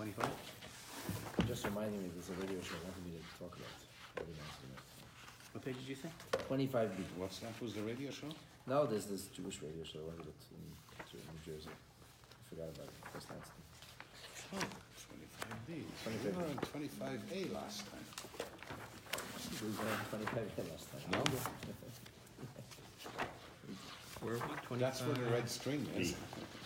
25? Just reminding me there's a radio show I wanted me to talk about. What page did you say? 25B. What's that? Was the radio show? No, there's this Jewish radio show I wanted it in New Jersey. I forgot about it. West Lansing. Oh, 25B. 25B. We were on 25A last time. We were on 25A last time. No. Where are we? That's where the red string is.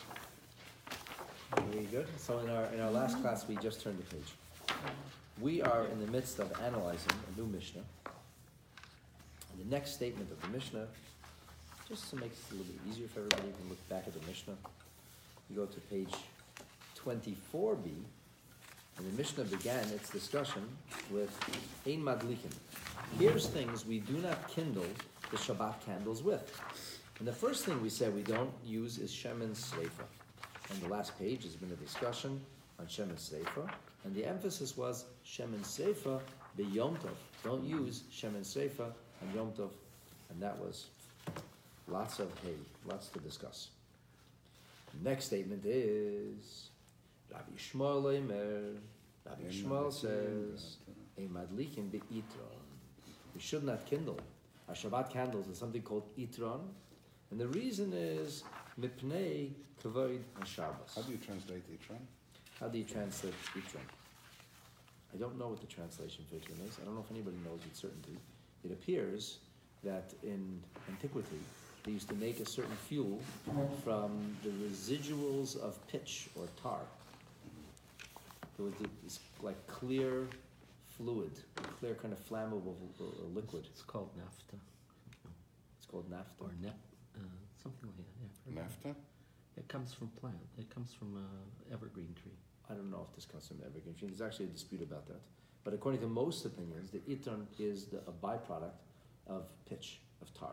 Very good. So in our last class, we just turned the page. We are in the midst of analyzing a new Mishnah. And the next statement of the Mishnah, just to make it a little bit easier for everybody, you can look back at the Mishnah. You go to page 24b, and the Mishnah began its discussion with Ein Madlikin. Here's things we do not kindle the Shabbat candles with. And the first thing we said we don't use is Shemen Sreifa. On the last page has been a discussion on Shemen Sreifa, and the emphasis was Shemen Sreifa be Yom Tov. Don't use Shemen Sreifa on Yom Tov, and that was lots to discuss. The next statement is Rabbi Yishmael Omer. Rabbi Yishmael says, "Ein madlikin be'itron." We should not kindle. Our Shabbat candles is something called itron, and the reason is mipnei kavod haShabbos. How do you translate Itron? How do you translate itron? I don't know what the translation for itron is. I don't know if anybody knows with certainty. It appears that in antiquity they used to make a certain fuel from the residuals of pitch or tar. There was this like clear fluid, clear kind of flammable liquid. It's called naphtha. It's called naphtha. Or something like that. Yeah. Naphtha? It comes from plant. It comes from evergreen tree. I don't know if this comes from evergreen tree. There's actually a dispute about that. But according to most opinions, the itron is a byproduct of pitch, of tar.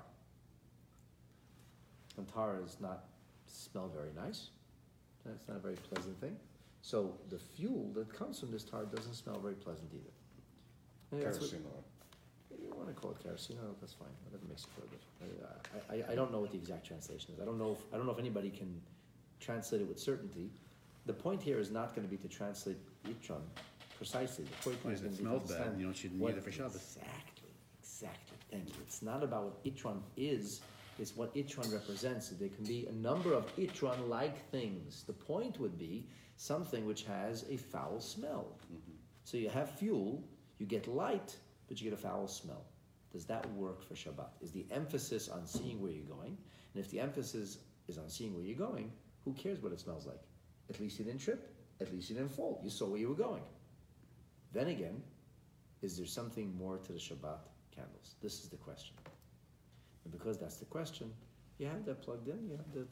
And tar does not smell very nice. It's not a very pleasant thing. So the fuel that comes from this tar doesn't smell very pleasant either. And that's what- Kerosene oil. you want to call it kerosene oil, that's fine. Whatever makes it feel good. I don't know what the exact translation is. I don't know if anybody can translate it with certainty. The point here is not going to be to translate itron precisely. The point Well, is if going it to be to smells bad, understand you shouldn't what eat it for Shabbos. Exactly. Thank you. It's not about what itron is. It's what itron represents. There can be a number of itron-like things. The point would be something which has a foul smell. Mm-hmm. So you have fuel, you get light, but you get a foul smell. Does that work for Shabbat? Is the emphasis on seeing where you're going? And if the emphasis is on seeing where you're going, who cares what it smells like? At least you didn't trip. At least you didn't fall. You saw where you were going. Then again, is there something more to the Shabbat candles? This is the question. And because that's the question, you have that plugged in, you have that.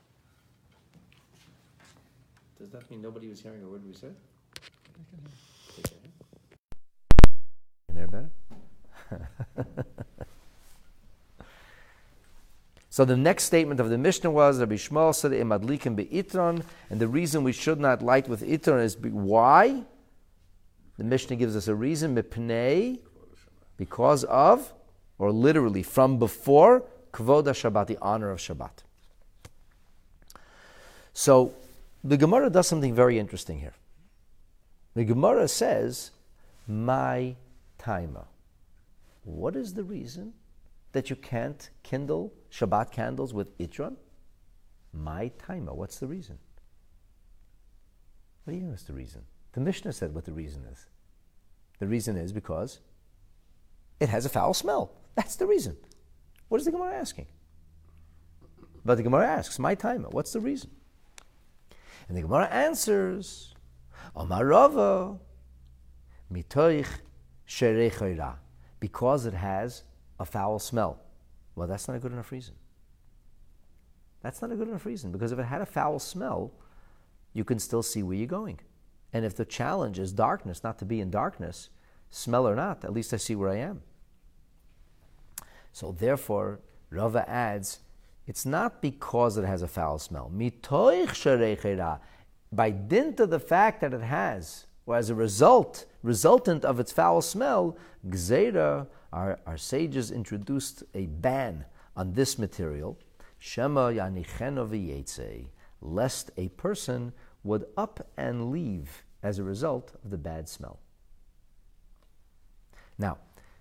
Does that mean nobody was hearing a word we said? Take care. Can you hear better? So the next statement of the Mishnah was Rabbi Yishmael said Madlikin be'itron, and the reason we should not light with itron is why? The Mishnah gives us a reason, mipnei, because of, or literally from before, kvod Shabbat, the honor of Shabbat. So the Gemara does something very interesting here. The Gemara says, my taima. What is the reason that you can't kindle Shabbat candles with itron? My taima. What's the reason? What do you know is the reason? The Mishnah said what the reason is. The reason is because it has a foul smell. That's the reason. What is the Gemara asking? But the Gemara asks, my taima. What's the reason? And the Gemara answers, Amar Rava, mitoich sherei ra, because it has a foul smell. Well, that's not a good enough reason. That's not a good enough reason, because if it had a foul smell, you can still see where you're going. And if the challenge is darkness, not to be in darkness, smell or not, at least I see where I am. So therefore, Rava adds, it's not because it has a foul smell. Mitoich sherei ra, by dint of the fact that it has, or as a resultant of its foul smell, gzeira, our sages introduced a ban on this material, shema yanicheno v'yetze, lest a person would up and leave as a result of the bad smell. Now,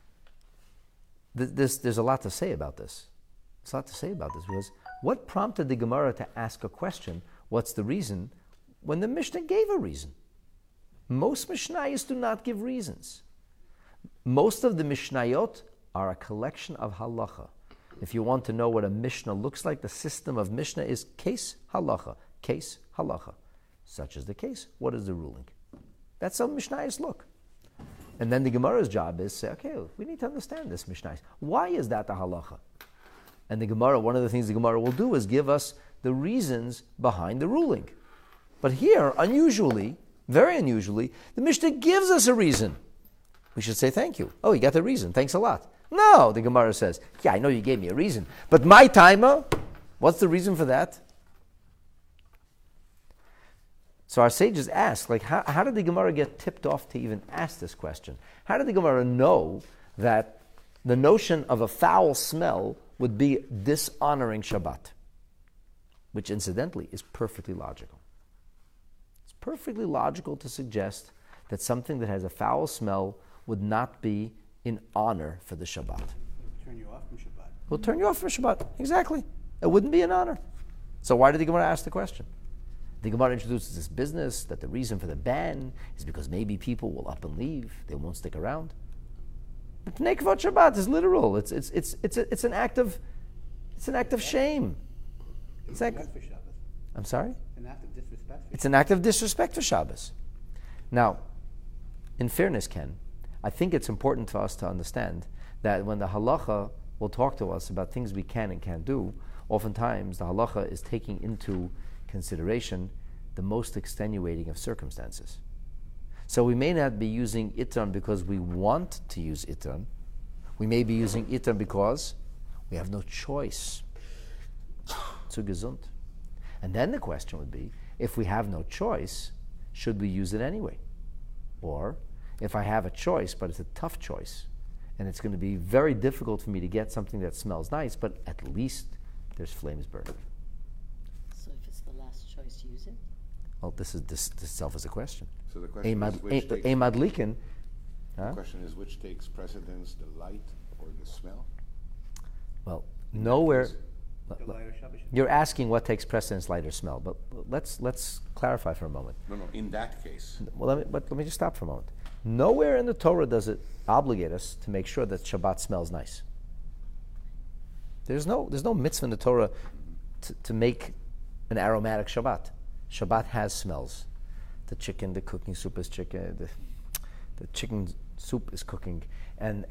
there's a lot to say about this. There's a lot to say about this because what prompted the Gemara to ask a question, what's the reason, when the Mishnah gave a reason? Most Mishnayos do not give reasons. Most of the Mishnayot are a collection of halacha. If you want to know what a Mishnah looks like, the system of Mishnah is case halacha, case halacha. Such is the case. What is the ruling? That's how Mishnayos look. And then the Gemara's job is to say, okay, we need to understand this Mishnayos. Why is that the halacha? And the Gemara, one of the things the Gemara will do is give us the reasons behind the ruling. But here, unusually, very unusually, the Mishnah gives us a reason. We should say thank you. Oh, you got the reason. Thanks a lot. No, the Gemara says, yeah, I know you gave me a reason. But my timer, what's the reason for that? So our sages ask, how did the Gemara get tipped off to even ask this question? How did the Gemara know that the notion of a foul smell would be dishonoring Shabbat? Which incidentally is perfectly logical. It's perfectly logical to suggest that something that has a foul smell would not be in honor for the Shabbat. It'll turn you off from Shabbat. Will turn you off from Shabbat. Exactly. It wouldn't be in honor. So why did the Gemara ask the question? The Gemara introduces this business that the reason for the ban is because maybe people will up and leave. They won't stick around. But Pnei Kvod Shabbat is literal. It's an act of shame. Disrespect for Shabbos. I'm sorry? An act of disrespect for It's an act of disrespect for Shabbos. Now, in fairness, Ken, I think it's important for us to understand that when the halacha will talk to us about things we can and can't do, oftentimes the halacha is taking into consideration the most extenuating of circumstances. So we may not be using itran because we want to use itran. We may be using itran because we have no choice. Zu gesund. And then the question would be, if we have no choice, should we use it anyway? Or, if I have a choice, but it's a tough choice, and it's going to be very difficult for me to get something that smells nice, but at least there's flames burning. So if it's the last choice, use it? Well, this itself is a question. So the question is which takes, Eimad Likin. the question is which takes precedence, the light or the smell? Well, nowhere. the lighter Shabbos. You're asking what takes precedence, light or smell, but let's clarify for a moment. No, in that case. Well, let me just stop for a moment. Nowhere in the Torah does it obligate us to make sure that Shabbat smells nice. There's no mitzvah in the Torah to make an aromatic Shabbat. Shabbat has smells. The cooking soup is chicken. The chicken soup is cooking, and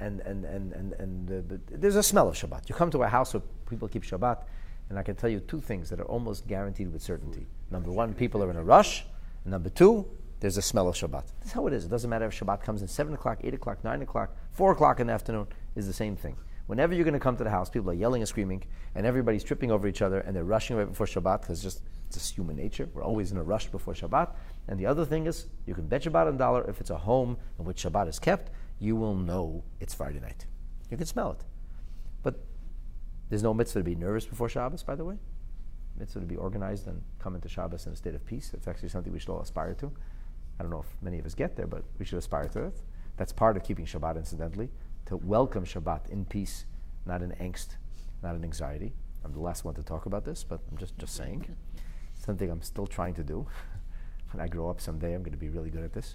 there's a smell of Shabbat. You come to a house where people keep Shabbat, and I can tell you two things that are almost guaranteed with certainty. Number one, people are in a rush. And number two, there's a smell of Shabbat. That's how it is. It doesn't matter if Shabbat comes in 7 o'clock, 8 o'clock, 9 o'clock, 4 o'clock in the afternoon, is the same thing. Whenever you're going to come to the house, people are yelling and screaming, and everybody's tripping over each other, and they're rushing right before Shabbat, because it's just human nature. We're always in a rush before Shabbat. And the other thing is, you can bet Shabbat on $1, if it's a home in which Shabbat is kept, you will know it's Friday night. You can smell it. But there's no mitzvah to be nervous before Shabbos, by the way. Mitzvah to be organized and come into Shabbos in a state of peace. It's actually something we should all aspire to. I don't know if many of us get there, but we should aspire to it. That's part of keeping Shabbat, incidentally, to welcome Shabbat in peace, not in angst, not in anxiety. I'm the last one to talk about this, but I'm just saying. Something I'm still trying to do. When I grow up someday, I'm going to be really good at this.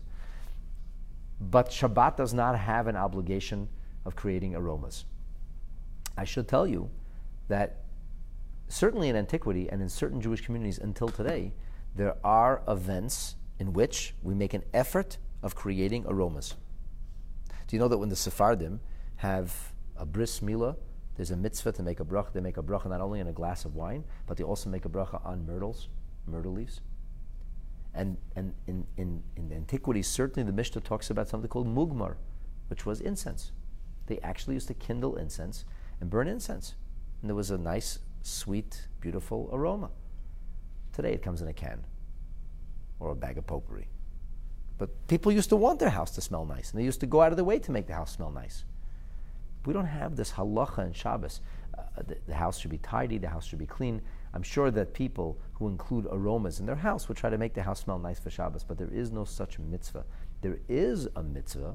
But Shabbat does not have an obligation of creating aromas. I should tell you that certainly in antiquity and in certain Jewish communities until today, there are events in which we make an effort of creating aromas. Do you know that when the Sephardim have a bris milah, there's a mitzvah to make a bracha. They make a bracha not only on a glass of wine, but they also make a bracha on myrtle leaves. And in antiquity, certainly the Mishnah talks about something called mugmar, which was incense. They actually used to kindle incense and burn incense. And there was a nice, sweet, beautiful aroma. Today it comes in a can or a bag of potpourri. But people used to want their house to smell nice, and they used to go out of their way to make the house smell nice. We don't have this halacha in Shabbos. The house should be tidy, the house should be clean. I'm sure that people who include aromas in their house would try to make the house smell nice for Shabbos, but there is no such mitzvah. There is a mitzvah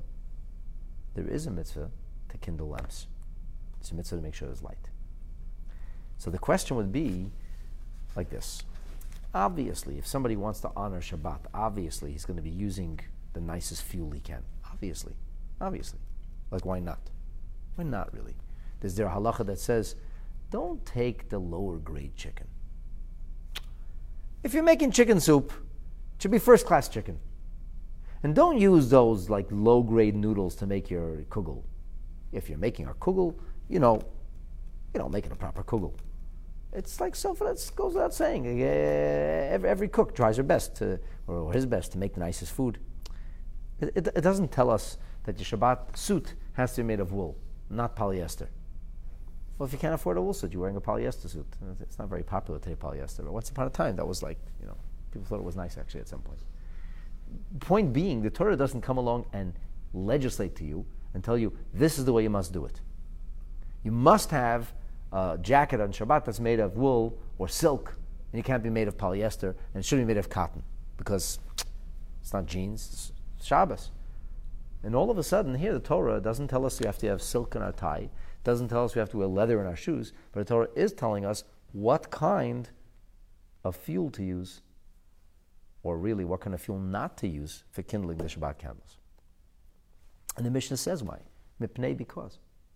to kindle lamps. It's a mitzvah to make sure there's light. So the question would be like this. Obviously, if somebody wants to honor Shabbat, obviously he's going to be using the nicest fuel he can. Obviously. Like, why not? Why not, really? There's there a halacha that says, don't take the lower grade chicken. If you're making chicken soup, it should be first class chicken. And don't use those like low grade noodles to make your kugel. If you're making a kugel, make it a proper kugel. It's like that goes without saying. Every cook tries her best or his best to make the nicest food. It doesn't tell us that your Shabbat suit has to be made of wool, not polyester. Well, if you can't afford a wool suit, you're wearing a polyester suit. It's not very popular today, polyester. But once upon a time, that was people thought it was nice actually at some point. Point being, the Torah doesn't come along and legislate to you and tell you, this is the way you must do it. You must have a jacket on Shabbat that's made of wool or silk, and it can't be made of polyester, and it shouldn't be made of cotton, because it's not jeans, it's Shabbos. And all of a sudden, here the Torah doesn't tell us we have to have silk in our tie, doesn't tell us we have to wear leather in our shoes, but the Torah is telling us what kind of fuel to use, or really what kind of fuel not to use for kindling the Shabbat candles. And the Mishnah says why. Mipnei, because.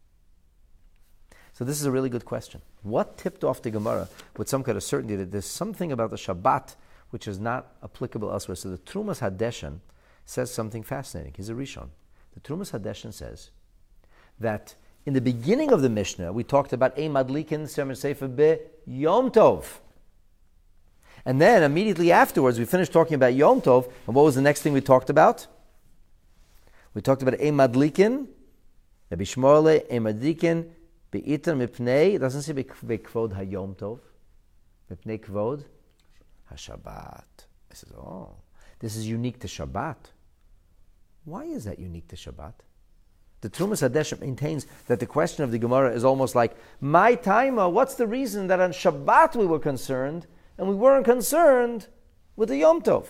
So this is a really good question. What tipped off the Gemara with some kind of certainty that there's something about the Shabbat which is not applicable elsewhere? So the Trumas Hadeshen says something fascinating. He's a Rishon. The Trumas Hadeshen says that in the beginning of the Mishnah, we talked about Ein Madlikin Semer Sefer Be Yom Tov. And then immediately afterwards, we finished talking about Yom Tov, and what was the next thing we talked about? We talked about Ein Madlikin, Rabbi Shmorle, Ein Madlikin, Be'iter Mipnei, it doesn't say Be'kvod HaYom Tov, Mipnei Kvod HaShabbat. I said, this is unique to Shabbat. Why is that unique to Shabbat? The Trumas Hadeshen maintains that the question of the Gemara is almost like, my timer, what's the reason that on Shabbat we were concerned and we weren't concerned with the Yom Tov?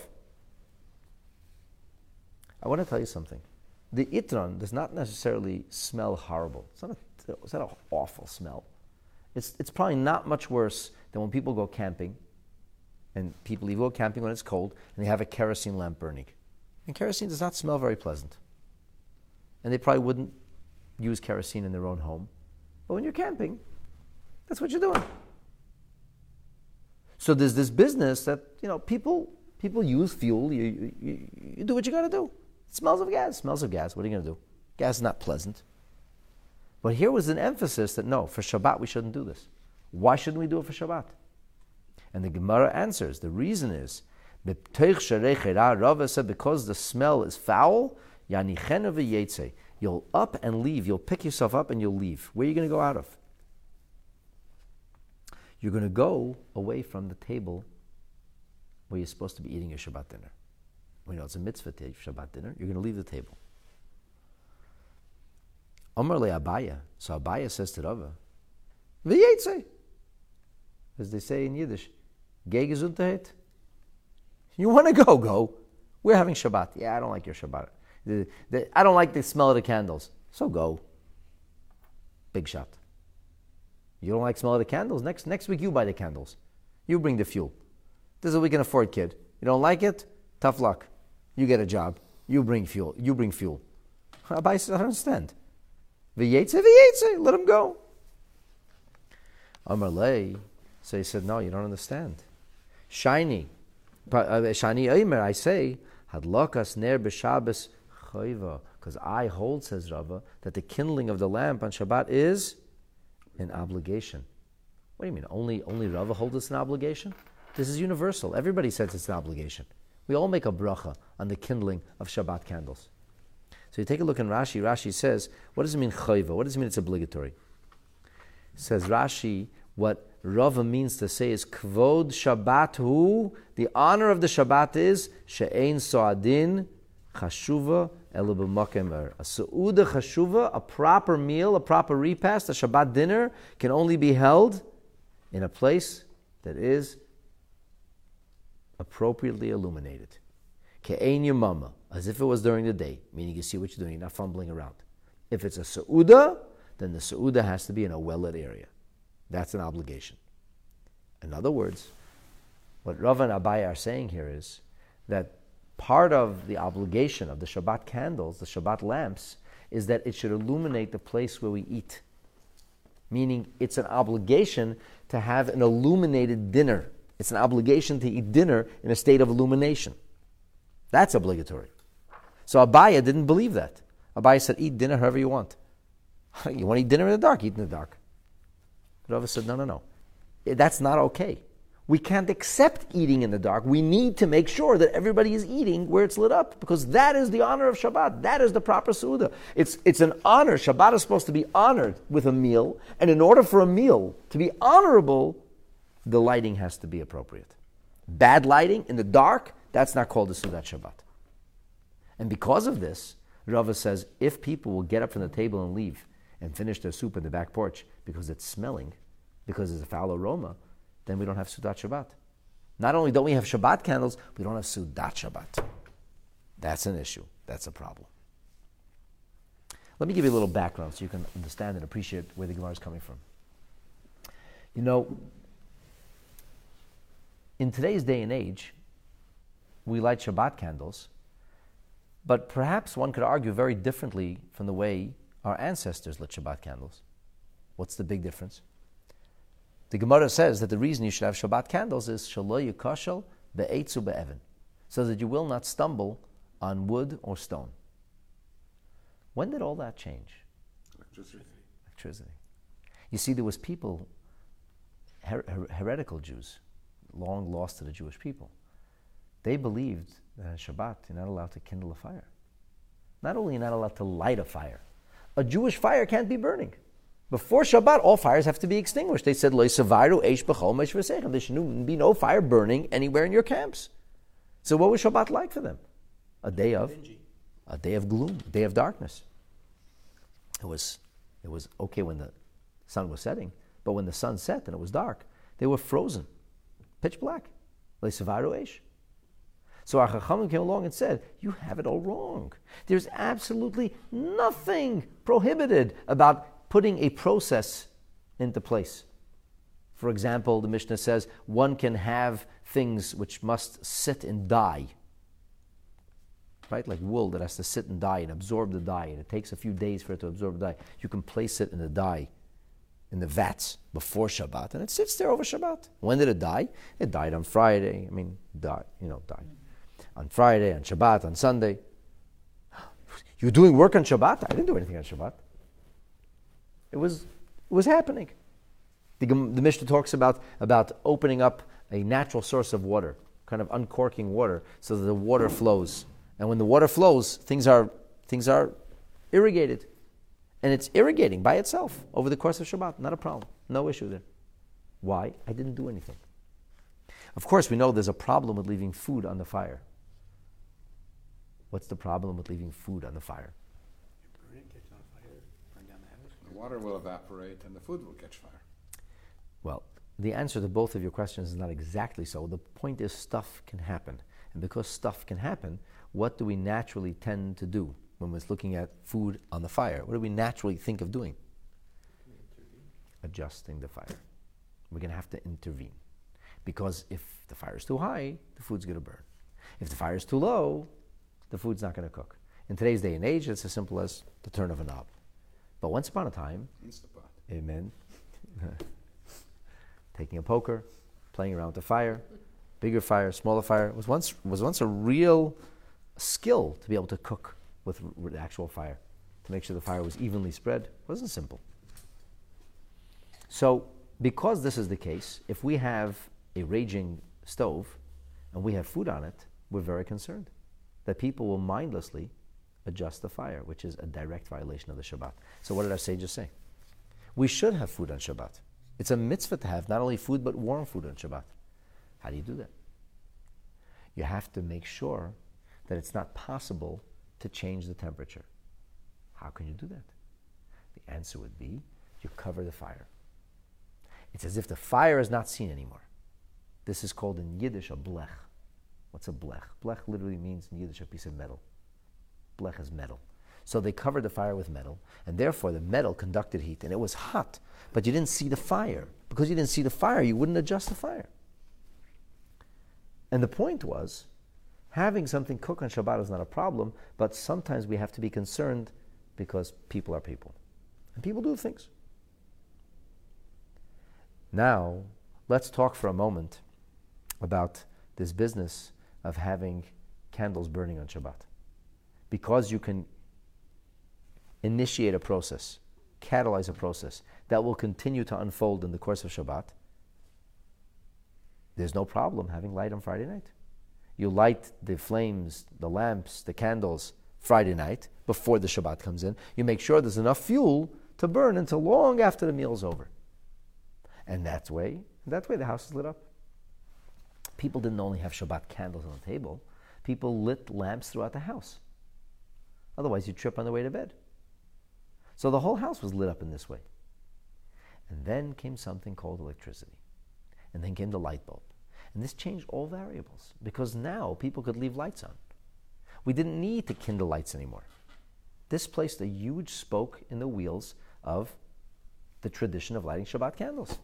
I want to tell you something. The Itron does not necessarily smell horrible. It's not an awful smell. It's probably not much worse than when people go camping, and people even go camping when it's cold, and they have a kerosene lamp burning. And kerosene does not smell very pleasant. And they probably wouldn't use kerosene in their own home. But when you're camping, that's what you're doing. So there's this business that, people use fuel. You do what you got to do. It smells of gas. What are you going to do? Gas is not pleasant. But here was an emphasis that no, for Shabbat we shouldn't do this. Why shouldn't we do it for Shabbat? And the Gemara answers, the reason is, Rava said, because the smell is foul, you'll up and leave. You'll pick yourself up and you'll leave. Where are you going to go out of? You're going to go away from the table where you're supposed to be eating your Shabbat dinner. It's a mitzvah to eat Shabbat dinner. You're going to leave the table. Amar le Abaya. So Abaya says to Rava, V'yetze. As they say in Yiddish, Geh Gesundheit. You want to go. We're having Shabbat. Yeah, I don't like your Shabbat. I don't like the smell of the candles. So go. Big shot. You don't like the smell of the candles? Next week you buy the candles. You bring the fuel. This is what we can afford, kid. You don't like it? Tough luck. You get a job. You bring fuel. Abai says, I don't understand. V'yetze, let him go. Amar lei. So he said, no, you don't understand. Shani Omer, I say, Hadlokas ner b'Shabbos chayva, because I hold, says Rava, that the kindling of the lamp on Shabbat is an obligation. What do you mean? Only Rava holds it's an obligation? This is universal. Everybody says it's an obligation. We all make a bracha on the kindling of Shabbat candles. So you take a look in Rashi. Rashi says, what does it mean chayva? What does it mean it's obligatory? Says Rashi, what Rava means to say is kvod Shabbat hu, the honor of the Shabbat is she'ein so'adin chashuva elu b'makom er. A su'uda chashuva, a proper meal, a proper repast, a Shabbat dinner can only be held in a place that is appropriately illuminated. Ke'ein yamama, as if it was during the day, meaning you see what you're doing, you're not fumbling around. If it's a seuda, then the seuda has to be in a well-lit area. That's an obligation. In other words, what Rav and Abaye are saying here is that part of the obligation of the Shabbat candles, the Shabbat lamps, is that it should illuminate the place where we eat. Meaning it's an obligation to have an illuminated dinner. It's an obligation to eat dinner in a state of illumination. That's obligatory. So Abaye didn't believe that. Abaye said, eat dinner however you want. You want to eat dinner in the dark, eat in the dark. Rava said, no. That's not okay. We can't accept eating in the dark. We need to make sure that everybody is eating where it's lit up, because that is the honor of Shabbat. That is the proper Suda. It's an honor. Shabbat is supposed to be honored with a meal, and in order for a meal to be honorable, the lighting has to be appropriate. Bad lighting in the dark, that's not called a Sudat Shabbat. And because of this, Rava says, if people will get up from the table and leave and finish their soup in the back porch because it's smelling, because there's a foul aroma, then we don't have Sudat Shabbat. Not only don't we have Shabbat candles, we don't have Sudat Shabbat. That's an issue. That's a problem. Let me give you a little background so you can understand and appreciate where the Gemara is coming from. You know, in today's day and age, we light Shabbat candles, but perhaps one could argue very differently from the way our ancestors lit Shabbat candles. What's the big difference? The Gemara says that the reason you should have Shabbat candles is shelo yikashel be'etzu be'evan, so that you will not stumble on wood or stone. When did all that change? Electricity. You see, there was people, heretical Jews, long lost to the Jewish people. They believed that on Shabbat you're not allowed to kindle a fire. Not only are you not allowed to light a fire, a Jewish fire can't be burning. Before Shabbat, all fires have to be extinguished. They said, there should be no fire burning anywhere in your camps. So what was Shabbat like for them? A day of gloom, a day of darkness. It was okay when the sun was setting, but when the sun set and it was dark, they were frozen, pitch black. So our Chachamim came along and said, you have it all wrong. There's absolutely nothing prohibited about putting a process into place. For example, the Mishnah says one can have things which must sit and die. Right? Like wool that has to sit and die and absorb the dye, and it takes a few days for it to absorb the dye. You can place it in the dye, in the vats, before Shabbat, and it sits there over Shabbat. When did it die? It died on Friday. Died. On Friday, on Shabbat, on Sunday. You're doing work on Shabbat? I didn't do anything on Shabbat. It was happening. The Mishnah talks about opening up a natural source of water, kind of uncorking water, so that the water flows. And when the water flows, things are irrigated. And it's irrigating by itself over the course of Shabbat. Not a problem. No issue there. Why? I didn't do anything. Of course, we know there's a problem with leaving food on the fire. What's the problem with leaving food on the fire? Burn it, catch on fire, burn down the house. The water will evaporate and the food will catch fire. Well, the answer to both of your questions is not exactly so. The point is stuff can happen. And because stuff can happen, what do we naturally tend to do when we're looking at food on the fire? What do we naturally think of doing? Adjusting the fire. We're going to have to intervene. Because if the fire is too high, the food's going to burn. If the fire is too low, the food's not going to cook. In today's day and age, it's as simple as the turn of a knob. But once upon a time, Instapot. amen, taking a poker, playing around with the fire, bigger fire, smaller fire, was once a real skill to be able to cook with actual fire, to make sure the fire was evenly spread. It wasn't simple. So, because this is the case, if we have a raging stove and we have food on it, we're very concerned that people will mindlessly adjust the fire, which is a direct violation of the Shabbat. So what did our sages say? We should have food on Shabbat. It's a mitzvah to have not only food, but warm food on Shabbat. How do you do that? You have to make sure that it's not possible to change the temperature. How can you do that? The answer would be, you cover the fire. It's as if the fire is not seen anymore. This is called in Yiddish a blech. What's a blech? Blech literally means in Yiddish a piece of metal. Blech is metal. So they covered the fire with metal, and therefore the metal conducted heat, and it was hot, but you didn't see the fire. Because you didn't see the fire, you wouldn't adjust the fire. And the point was, having something cook on Shabbat is not a problem, but sometimes we have to be concerned because people are people. And people do things. Now, let's talk for a moment about this business of having candles burning on Shabbat. Because you can initiate a process, catalyze a process that will continue to unfold in the course of Shabbat, there's no problem having light on Friday night. You light the flames, the lamps, the candles Friday night before the Shabbat comes in. You make sure there's enough fuel to burn until long after the meal's over. And that way the house is lit up. People didn't only have Shabbat candles on the table, people lit lamps throughout the house. Otherwise, you'd trip on the way to bed. So the whole house was lit up in this way. And then came something called electricity. And then came the light bulb. And this changed all variables, because now people could leave lights on. We didn't need to kindle lights anymore. This placed a huge spoke in the wheels of the tradition of lighting Shabbat candles.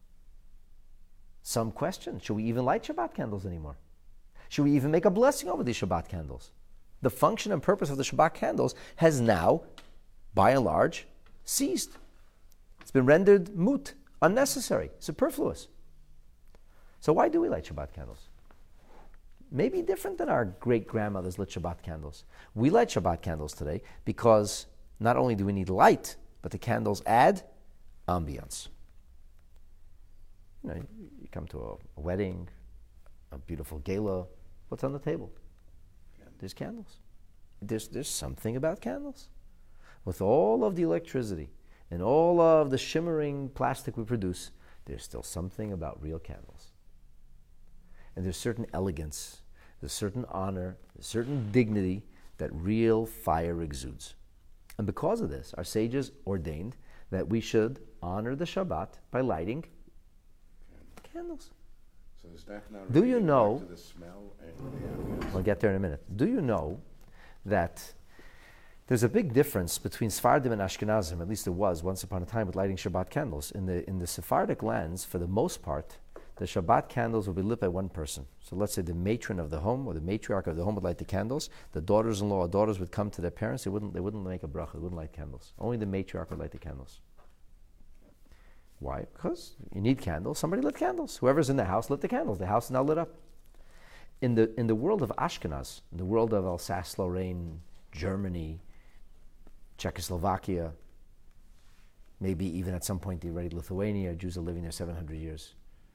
Some question, should we even light Shabbat candles anymore? Should we even make a blessing over these Shabbat candles? The function and purpose of the Shabbat candles has now, by and large, ceased. It's been rendered moot, unnecessary, superfluous. So why do we light Shabbat candles? Maybe different than our great-grandmothers lit Shabbat candles. We light Shabbat candles today because not only do we need light, but the candles add ambience. You know, you come to a wedding, a beautiful gala, what's on the table? There's candles. There's something about candles. With all of the electricity and all of the shimmering plastic we produce, there's still something about real candles. And there's certain elegance, there's certain honor, there's certain dignity that real fire exudes. And because of this, our sages ordained that we should honor the Shabbat by lighting candles. So is that now Do you related know- back to the smell and the ambience? I'll get there in a minute. Do you know that there's a big difference between Sephardim and Ashkenazim, at least there was once upon a time, with lighting Shabbat candles. In the Sephardic lands, for the most part, the Shabbat candles would be lit by one person. So let's say the matron of the home or the matriarch of the home would light the candles. The daughters-in-law or daughters would come to their parents. They wouldn't make a bracha. They wouldn't light candles. Only the matriarch would light the candles. Why? Because you need candles. Somebody lit candles. Whoever's in the house lit the candles. The house is now lit up. In the world of Ashkenaz, in the world of Alsace-Lorraine, Germany, Czechoslovakia, maybe even at some point already Lithuania, Jews are living there 700 years.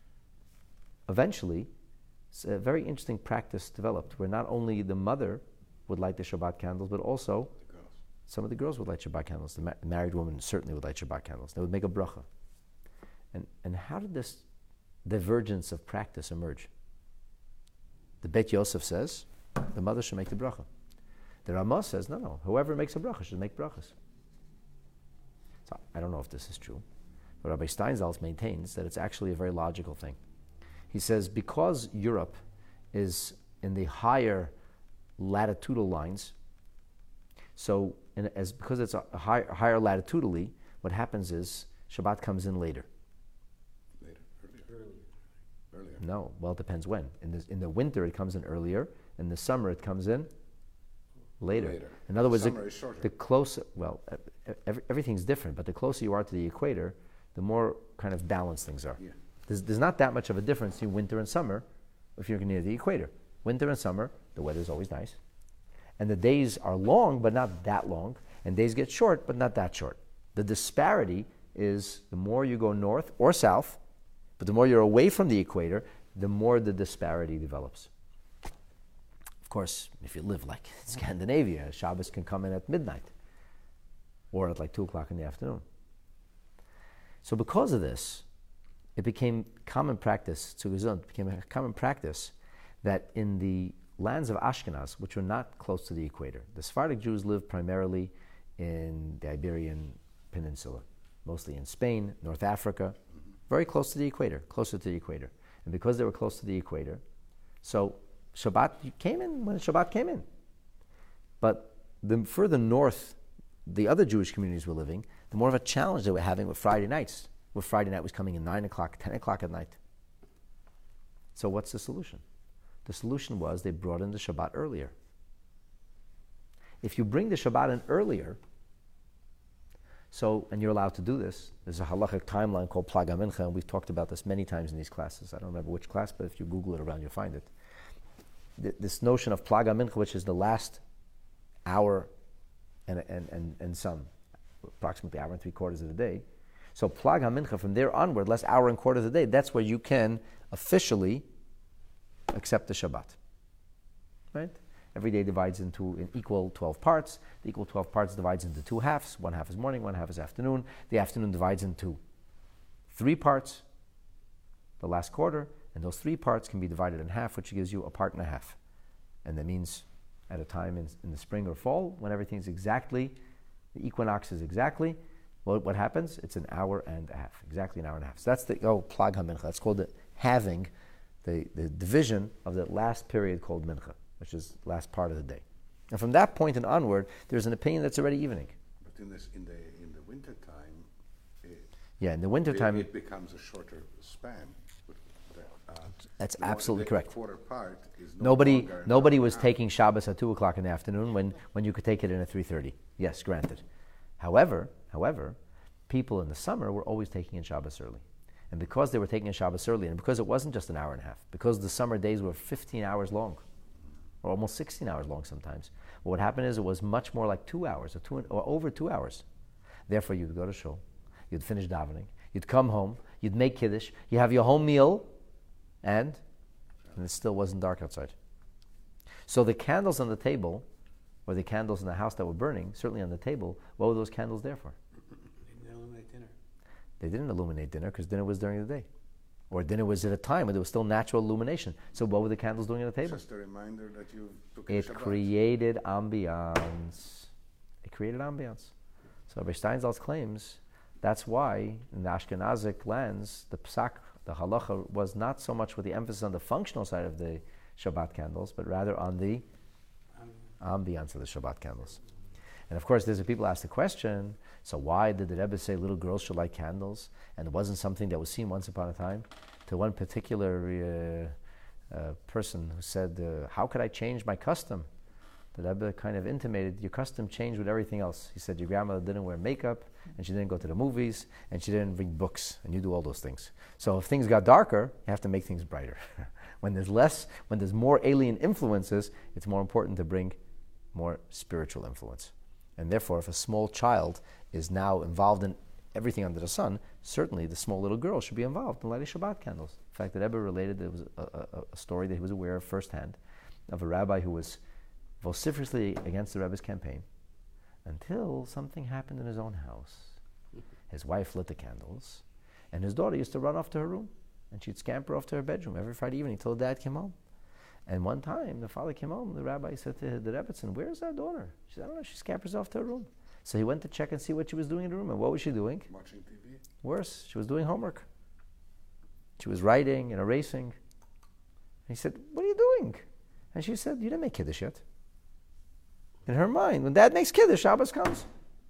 Eventually, a very interesting practice developed where not only the mother would light the Shabbat candles, but also The girls. some of the girls would light Shabbat candles. The married woman certainly would light Shabbat candles. They would make a bracha. And how did this divergence of practice emerge? The Beit Yosef says the mother should make the bracha. The Ramah says, no, whoever makes a bracha should make brachas. So I don't know if this is true, but Rabbi Steinsaltz maintains that it's actually a very logical thing. He says because Europe is in the higher latitudinal lines, so because it's a higher latitudinally, what happens is Shabbat comes in later. Later. Earlier. No, well, it depends when. In the winter, it comes in earlier. In the summer, it comes in later. In other words, Summer is shorter. the closer, everything's different, but the closer you are to the equator, the more kind of balanced things are. Yeah. There's not that much of a difference between winter and summer if you're near the equator. Winter and summer, the weather's always nice. And the days are long, but not that long. And days get short, but not that short. The disparity is the more you go north or south, but the more you're away from the equator, the more the disparity develops. Of course, if you live like in Scandinavia, Shabbos can come in at midnight or at like 2 o'clock in the afternoon. So because of this, it became common practice, it became a common practice that in the lands of Ashkenaz, which were not close to the equator, the Sephardic Jews lived primarily in the Iberian Peninsula, mostly in Spain, North Africa, very close to the equator, closer to the equator. And because they were close to the equator, so Shabbat came in when Shabbat came in. But the further north the other Jewish communities were living, the more of a challenge they were having with Friday nights, where Friday night was coming in 9 o'clock, 10 o'clock at night. So what's the solution? The solution was they brought in the Shabbat earlier. If you bring the Shabbat in earlier, and you're allowed to do this, there's a halachic timeline called Plag HaMincha, and we've talked about this many times in these classes. I don't remember which class, but if you Google it around, you'll find it. This notion of Plag HaMincha, which is the last hour and some, approximately hour and 3/4 of the day. So Plag HaMincha, from there onward, last hour and quarter of the day, that's where you can officially accept the Shabbat. Right? Every day divides into an equal 12 parts. The equal 12 parts divides into 2 halves. 1 half is morning, 1 half is afternoon. The afternoon divides into 3 parts, the last quarter, and those 3 parts can be divided in half, which gives you a part and a half. And that means at a time in the spring or fall, when everything's exactly, the equinox is exactly, what happens? It's an hour and a half, exactly an hour and a half. So that's the Plag HaMincha. That's called the halving, the division of the last period called Mincha, which is last part of the day. And from that point and onward, there's an opinion that's already evening. But in the winter time, in the winter time, it becomes a shorter span. That's absolutely correct. Quarter part is nobody was taking Shabbos at 2 o'clock in the afternoon when you could take it in at 3:30. Yes, granted. However, people in the summer were always taking in Shabbos early. And because they were taking in Shabbos early, and because it wasn't just an hour and a half, because the summer days were 15 hours long, or almost 16 hours long sometimes, what happened is it was much more like 2 hours, or over 2 hours. Therefore, you'd go to shul, you'd finish davening, you'd come home, you'd make kiddush, you have your home meal, and it still wasn't dark outside. So the candles on the table, or the candles in the house that were burning, certainly on the table, what were those candles there for? They didn't illuminate dinner. They didn't illuminate dinner because dinner was during the day. Or dinner was at a time when there was still natural illumination. So what were the candles doing at the table? Just a reminder that you took It Shabbat. created ambiance. So Rabbi Steinsaltz claims that's why in the Ashkenazic lands, the psak, the halacha, was not so much with the emphasis on the functional side of the Shabbat candles, but rather on the ambiance of the Shabbat candles. And of course, there's people ask the question, so why did the Rebbe say little girls should light candles? And it wasn't something that was seen once upon a time? To one particular person who said, how could I change my custom? The Rebbe kind of intimated, your custom changed with everything else. He said, your grandmother didn't wear makeup, and she didn't go to the movies, and she didn't read books, and you do all those things. So if things got darker, you have to make things brighter. When there's more alien influences, it's more important to bring more spiritual influence. And therefore, if a small child is now involved in everything under the sun, certainly the small little girl should be involved in lighting Shabbat candles. In fact, the Rebbe related there was a story that he was aware of firsthand of a rabbi who was vociferously against the Rebbe's campaign until something happened in his own house. His wife lit the candles, and his daughter used to run off to her room, and she'd scamper off to her bedroom every Friday evening until dad came home. And one time, the father came home, the rabbi said to the Rebbetzin, where's our daughter? She said, I don't know, she scampers off to her room. So he went to check and see what she was doing in the room, and what was she doing? Watching TV. Worse, she was doing homework. She was writing and erasing. And he said, what are you doing? And she said, you didn't make Kiddush yet. In her mind, when Dad makes Kiddush, Shabbos comes.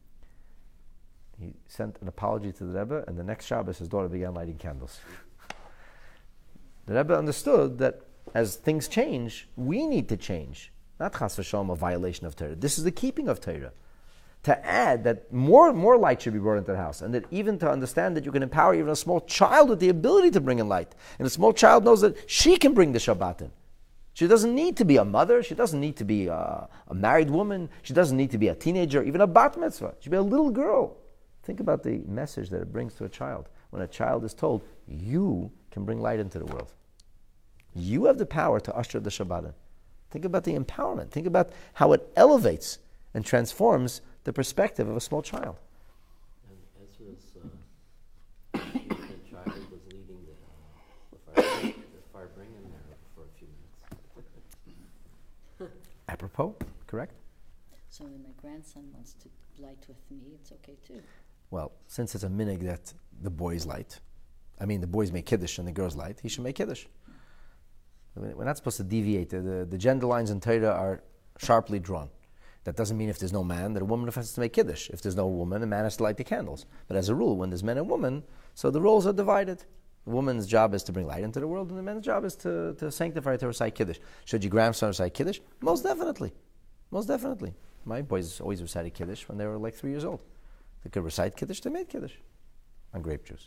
He sent an apology to the Rebbe, and the next Shabbos, his daughter began lighting candles. The Rebbe understood that as things change, we need to change. Not chas v'shalom a violation of Torah. This is the keeping of Torah. To add that more light should be brought into the house, and that even to understand that you can empower even a small child with the ability to bring in light. And a small child knows that she can bring the Shabbat in. She doesn't need to be a mother. She doesn't need to be a married woman. She doesn't need to be a teenager, even a bat mitzvah. She should be a little girl. Think about the message that it brings to a child. When a child is told, you can bring light into the world. You have the power to usher the Shabbat in. Think about the empowerment. Think about how it elevates and transforms the perspective of a small child. And Ezra's the child was leading the fire bring in there for a few minutes. Apropos, correct? So when my grandson wants to light with me, it's okay too. Well, since it's a minig that the boys light, I mean, the boys make Kiddush and the girls light. He should make Kiddush. We're not supposed to deviate. The gender lines in Torah are sharply drawn. That doesn't mean if there's no man, that a woman has to make Kiddush. If there's no woman, a man has to light the candles. But as a rule, when there's men and women, so the roles are divided. The woman's job is to bring light into the world, and the man's job is to sanctify, to recite Kiddush. Should your grandson recite Kiddush? Most definitely. Most definitely. My boys always recited Kiddush when they were like 3 years old. They could recite Kiddush, they made Kiddush on grape juice.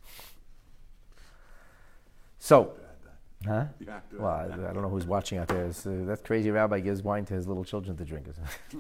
So, huh? You have to Well, I add that. don't know who's watching out there. That crazy rabbi gives wine to his little children to drink.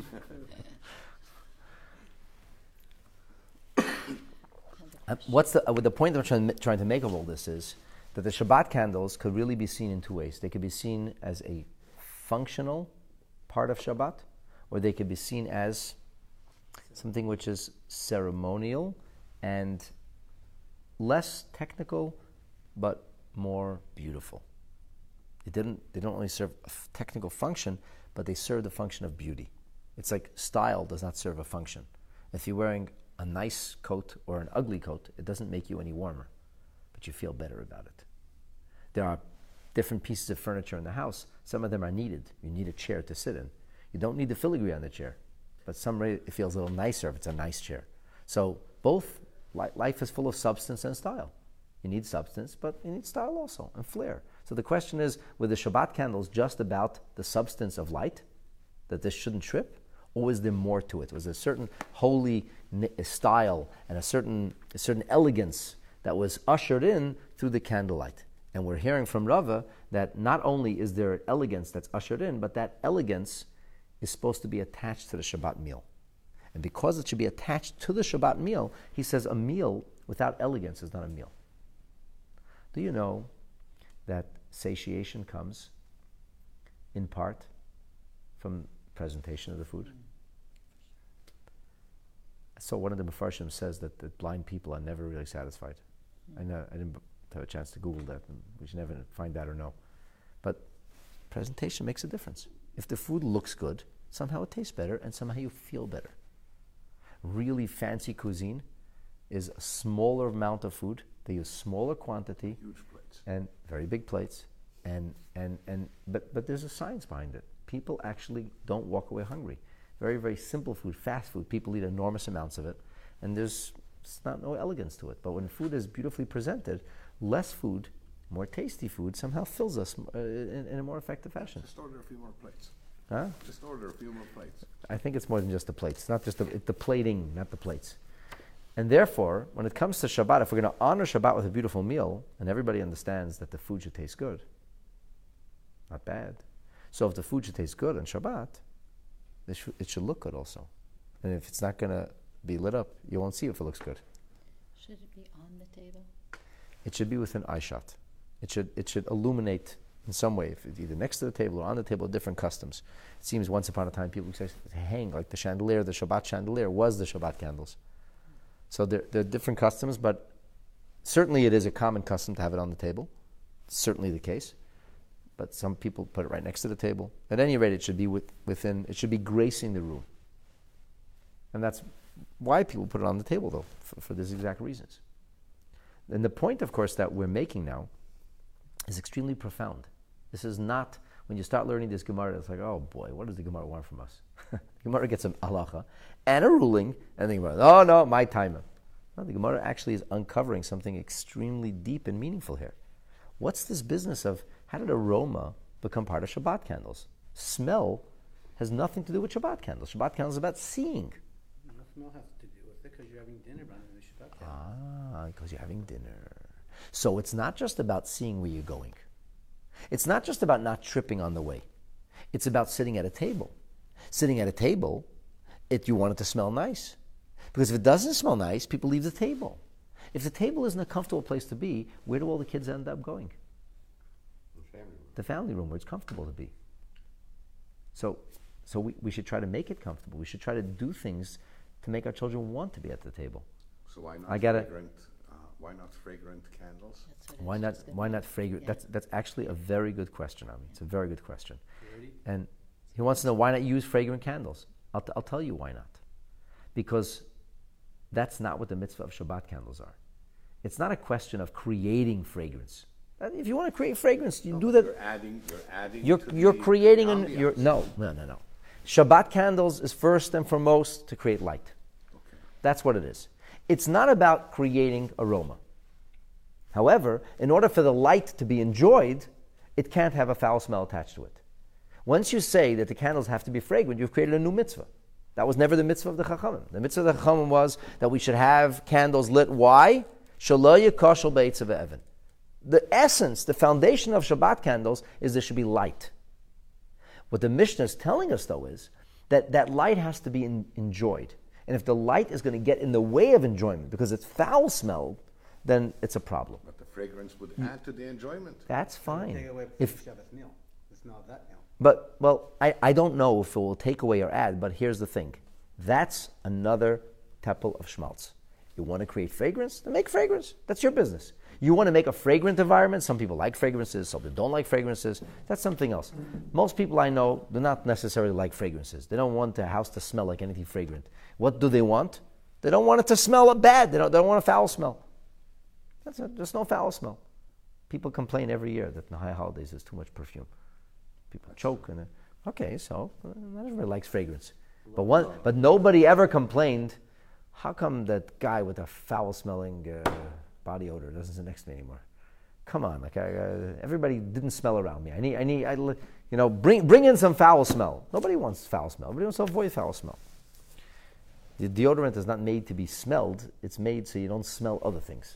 What's the point I'm trying to make of all this is that the Shabbat candles could really be seen in two ways. They could be seen as a functional part of Shabbat, or they could be seen as something which is ceremonial and less technical, but more beautiful. They don't only serve a technical function, but they serve the function of beauty. It's like style does not serve a function. If you're wearing a nice coat or an ugly coat, it doesn't make you any warmer, but you feel better about it. There are different pieces of furniture in the house. Some of them are needed. You need a chair to sit in. You don't need the filigree on the chair, but it feels a little nicer if it's a nice chair. So both, life is full of substance and style. You need substance, but you need style also, and flair. So the question is, were the Shabbat candles just about the substance of light, that this shouldn't trip? Or was there more to it? Was there a certain holy style and a certain elegance that was ushered in through the candlelight? And we're hearing from Rava that not only is there an elegance that's ushered in, but that elegance is supposed to be attached to the Shabbat meal. And because it should be attached to the Shabbat meal, he says a meal without elegance is not a meal. Do you know that satiation comes in part from presentation of the food? So one of the Mefarshim says that blind people are never really satisfied. I know I didn't have a chance to Google that. We should never find that or know. But presentation makes a difference. If the food looks good, somehow it tastes better and somehow you feel better. Really fancy cuisine is a smaller amount of food. They use smaller quantity. Huge plates. And very big plates. But there's a science behind it. People actually don't walk away hungry. Very, very simple food, fast food. People eat enormous amounts of it. And there's no elegance to it. But when food is beautifully presented, less food, more tasty food, somehow fills us in a more effective fashion. Just order a few more plates. Huh? Just order a few more plates. I think it's more than just the plates. It's not just the plating, not the plates. And therefore, when it comes to Shabbat, if we're going to honor Shabbat with a beautiful meal, and everybody understands that the food should taste good, not bad. So if the food should taste good on Shabbat, it should look good also. And if it's not going to be lit up, you won't see if it looks good. Should it be on the table? It should be within eye shot. It should illuminate in some way, if it's either next to the table or on the table, different customs. It seems once upon a time people used to hang like the chandelier, the Shabbat chandelier was the Shabbat candles. So there are different customs, but certainly it is a common custom to have it on the table. It's certainly the case. But some people put it right next to the table. At any rate, it should be it should be gracing the room. And that's why people put it on the table, though, for these exact reasons. And the point, of course, that we're making now is extremely profound. This is not, when you start learning this Gemara, it's like, oh boy, what does the Gemara want from us? The Gemara gets an halacha and a ruling, and the Gemara, oh no, my time. No, the Gemara actually is uncovering something extremely deep and meaningful here. What's this business of, how did aroma become part of Shabbat candles? Smell has nothing to do with Shabbat candles. Shabbat candles is about seeing. What smell has to do with it? Because you're having dinner rather than the Shabbat candle. Because you're having dinner. So it's not just about seeing where you're going. It's not just about not tripping on the way. It's about sitting at a table. Sitting at a table, you want it to smell nice. Because if it doesn't smell nice, people leave the table. If the table isn't a comfortable place to be, where do all the kids end up going? The family room, where it's comfortable to be. So we should try to make it comfortable. We should try to do things to make our children want to be at the table. So why not why not fragrant candles? Why not fragrant? Yeah. That's actually a very good question, Ami. It's a very good question. Purity? And he wants to know, why not use fragrant candles? I'll tell you why not. Because that's not what the mitzvah of Shabbat candles are. It's not a question of creating fragrance. If you want to create fragrance, you do that. You're adding. You're creating no. Shabbat candles is first and foremost to create light. Okay. That's what it is. It's not about creating aroma. However, in order for the light to be enjoyed, it can't have a foul smell attached to it. Once you say that the candles have to be fragrant, you've created a new mitzvah. That was never the mitzvah of the Chachamim. The mitzvah of the Chachamim was that we should have candles lit. Why? Shelo yikoshel be'etzav even. The essence, the foundation of Shabbat candles is there should be light. What the Mishnah is telling us, though, is that that light has to be enjoyed. And if the light is going to get in the way of enjoyment because it's foul smelled, then it's a problem. But the fragrance would add to the enjoyment. That's Take fine. away from If, the Shabbat meal. It's not that meal. but, well, I don't know if it will take away or add, but here's the thing. That's another tepel of schmaltz. You want to create fragrance? Then make fragrance. That's your business. You want to make a fragrant environment? Some people like fragrances, some people don't like fragrances. That's something else. Most people I know do not necessarily like fragrances. They don't want their house to smell like anything fragrant. What do they want? They don't want it to smell bad. They don't want a foul smell. That's it. There's no foul smell. People complain every year that in the high holidays there's too much perfume. People choke. Okay, so not everybody likes fragrance. But nobody ever complained, how come that guy with a foul-smelling body odor doesn't sit next to me anymore? Come on, everybody didn't smell around me. Bring in some foul smell. Nobody wants foul smell. Everybody wants to avoid foul smell. The deodorant is not made to be smelled. It's made so you don't smell other things.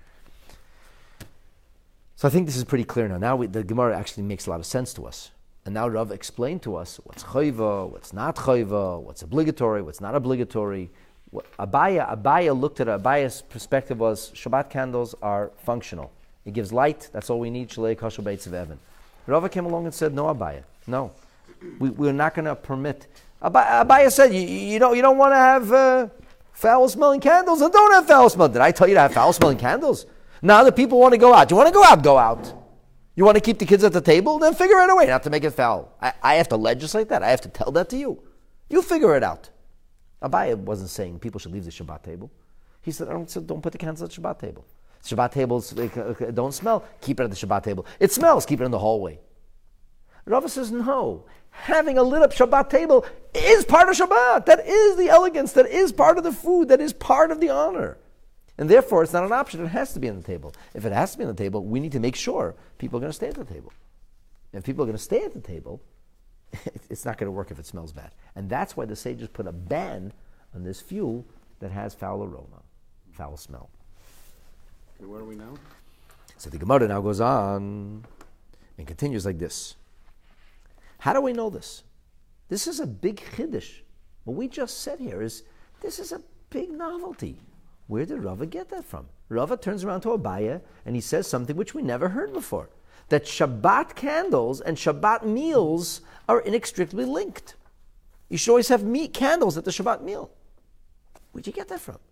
So I think this is pretty clear now. Now the Gemara actually makes a lot of sense to us. And now Rav explained to us what's chayva, what's not chayva, what's obligatory, what's not obligatory. Abaya looked at it. Abaya's perspective was Shabbat candles are functional. It gives light. That's all we need. Shalei kosher beitzav even. Rava came along and said, "No, Abaya, no. We're not going to permit." Abaya said, "You don't want to have foul-smelling candles, then don't have foul-smelling." Did I tell you to have foul-smelling candles? Now the people want to go out. You want to go out? Go out. You want to keep the kids at the table? Then figure out a way not to make it foul. I have to legislate that. I have to tell that to you. You figure it out. Abaya wasn't saying people should leave the Shabbat table. He said, don't put the candles at the Shabbat table. Shabbat tables don't smell. Keep it at the Shabbat table. It smells. Keep it in the hallway. Rava says, no. Having a lit up Shabbat table is part of Shabbat. That is the elegance. That is part of the food. That is part of the honor. And therefore, it's not an option. It has to be on the table. If it has to be on the table, we need to make sure people are going to stay at the table. If people are going to stay at the table, it's not going to work if it smells bad. And that's why the sages put a ban on this fuel that has foul aroma, foul smell. Okay, where are we now? So the Gemara now goes on and continues like this. How do we know this? This is a big chiddush. What we just said here is, this is a big novelty. Where did Rava get that from? Rava turns around to Abaya and he says something which we never heard before. That Shabbat candles and Shabbat meals are inextricably linked. You should always have candles at the Shabbat meal. Where'd you get that from?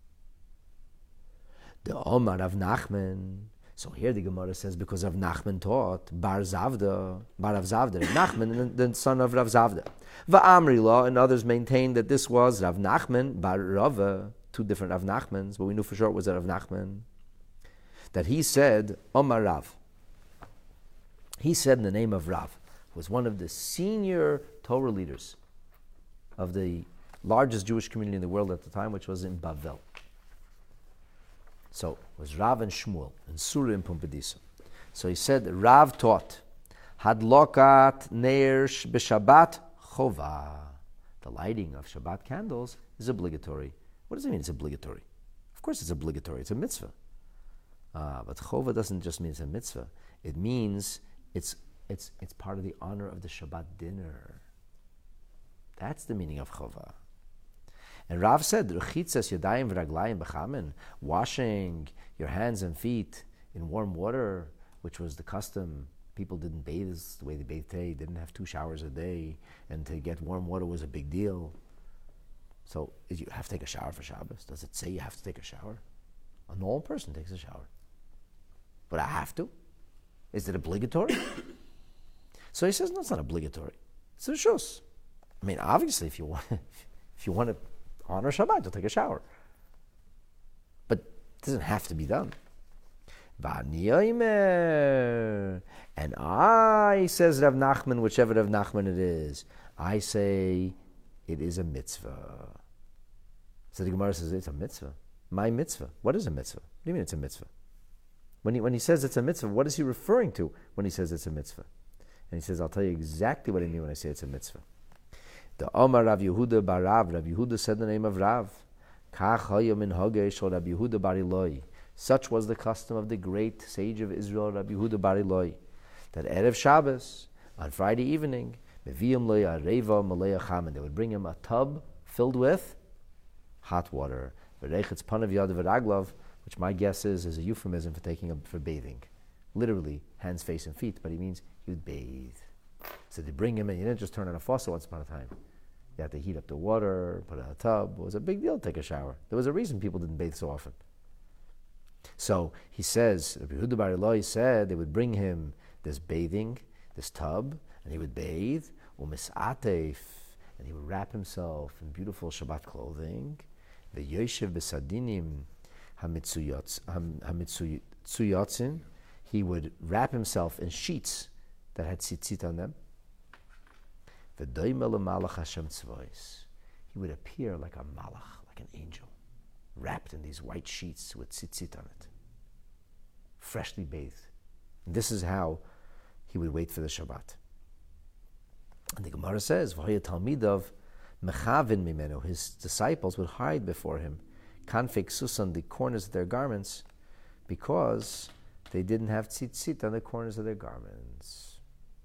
The Omar of Nachman. So here the Gemara says because Rav Nachman taught Bar Rav Zavda, Nachman, the son of Rav Zavda. Va'amri law and others maintain that this was Rav Nachman Bar Rava, two different Rav Nachmans, but we knew for sure it was Rav Nachman. That he said Omar Rav. He said in the name of Rav, who was one of the senior Torah leaders of the largest Jewish community in the world at the time, which was in Bavel. So it was Rav and Shmuel and Surah and Pumbedisa. So he said, Rav taught, Hadlokat Neir b'Shabbat Chova. The lighting of Shabbat candles is obligatory. What does it mean it's obligatory? Of course it's obligatory. It's a mitzvah. But Chova doesn't just mean it's a mitzvah. It means it's part of the honor of the Shabbat dinner. That's the meaning of Chova. And Rav said, Rechitzas yadayim v'raglayim b'chamen, washing your hands and feet in warm water, which was the custom. People didn't bathe the way they bathe today. They didn't have 2 showers a day, and to get warm water was a big deal. So, did you have to take a shower for Shabbos? Does it say you have to take a shower? A normal person takes a shower. But I have to? Is it obligatory? So he says, no, it's not obligatory. It's a shus. I mean, obviously, if you want to honor Shabbat, you'll take a shower. But doesn't have to be done. And I, says Rav Nachman, whichever Rav Nachman it is, I say it is a mitzvah. So the Gemara says it's a mitzvah. My mitzvah. What is a mitzvah? What do you mean it's a mitzvah? When he says it's a mitzvah, what is he referring to when he says it's a mitzvah? And he says, I'll tell you exactly what I mean when I say it's a mitzvah. The Omar Rav Yehuda bar Rav. Rav Yehuda said the name of Rav. Kach haya min hagei shel Rav Yehuda bar Ilai. Such was the custom of the great sage of Israel, Rav Yehuda bar Ilai, that Erev Shabbos, on Friday evening, meviim lo areva malei chamen. They would bring him a tub filled with hot water. V'reichetz panav yad v'raglav, which my guess is a euphemism for bathing. Literally, hands, face, and feet, but he means you'd bathe. So they bring him in. You didn't just turn on a faucet once upon a time. You had to heat up the water, put it in a tub. It was a big deal to take a shower. There was a reason people didn't bathe so often. So he says, Rabbi Yehuda bar Ilai said they would bring him this bathing, this tub, and he would bathe, umisatef, and he would wrap himself in beautiful Shabbat clothing, v'yoshev b'sadinim hamitzuyotzin, he would wrap himself in sheets that had tzitzit on them. V'doimeh l'malach Hashem tzvois, he would appear like a malach, like an angel, wrapped in these white sheets with tzitzit on it, freshly bathed. And this is how he would wait for the Shabbat. And the Gemara says, "V'hoya talmidav mechavin mimenu." His disciples would hide before him, kanfek susan, the corners of their garments, because they didn't have tzitzit on the corners of their garments.